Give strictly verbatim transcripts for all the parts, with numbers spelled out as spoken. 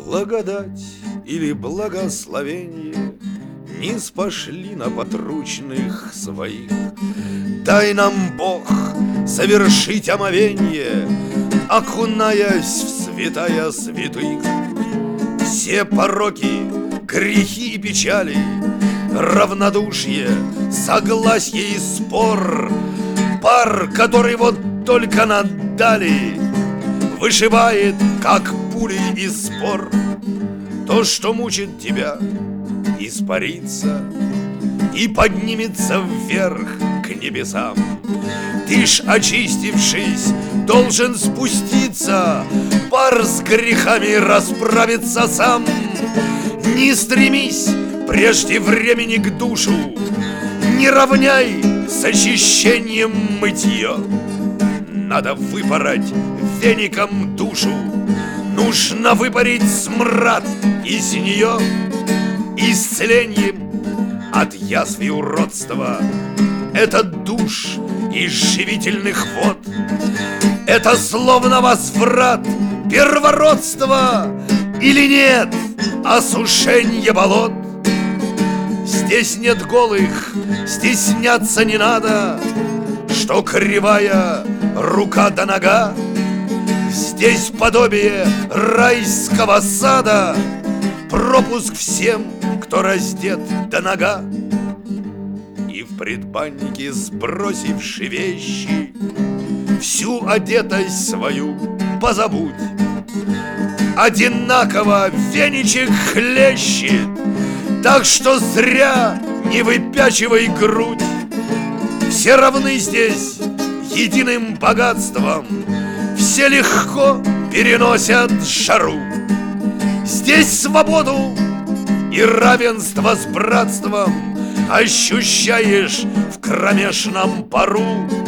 Благодать или благословение ниспошли на подручных своих. Дай нам, Бог, совершить омовенье, окунаясь в святая святых. Все пороки, грехи и печали, равнодушие, согласие и спор, пар, который вот только наддали, вышибает, как пули из спор. То, что мучит тебя, испарится и поднимется вверх к небесам. Ты ж, очистившись, должен спуститься, пар с грехами расправиться сам. Не стремись прежде времени к душу, не равняй с очищением мытье. Надо выпороть веником душу, нужно выпарить смрад из нее. Исцелением от язв и уродства это душ из живительных вод. Это словно возврат первородства или нет осушенье болот. Здесь нет голых, стесняться не надо, что кривая рука да нога. Здесь подобие райского сада, пропуск всем, кто раздет до нога. И в предбаннике, сбросивши вещи, всю одетость свою позабудь. Одинаково веничек хлещет, так что зря не выпячивай грудь. Все равны здесь единым богатством, все легко переносят жару. Здесь свободу и равенство с братством ощущаешь в кромешном пару.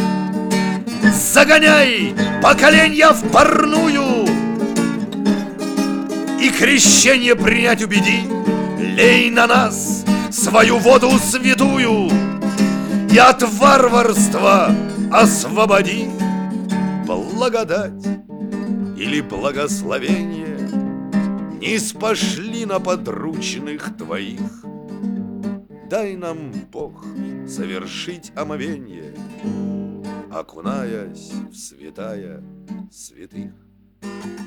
Загоняй поколенья в парную и крещение принять убеди. Лей на нас свою воду святую и от варварства освободи. Благодать или благословение ниспошли на подручных твоих. Дай нам, Бог, совершить омовенье, окунаясь в святая святых.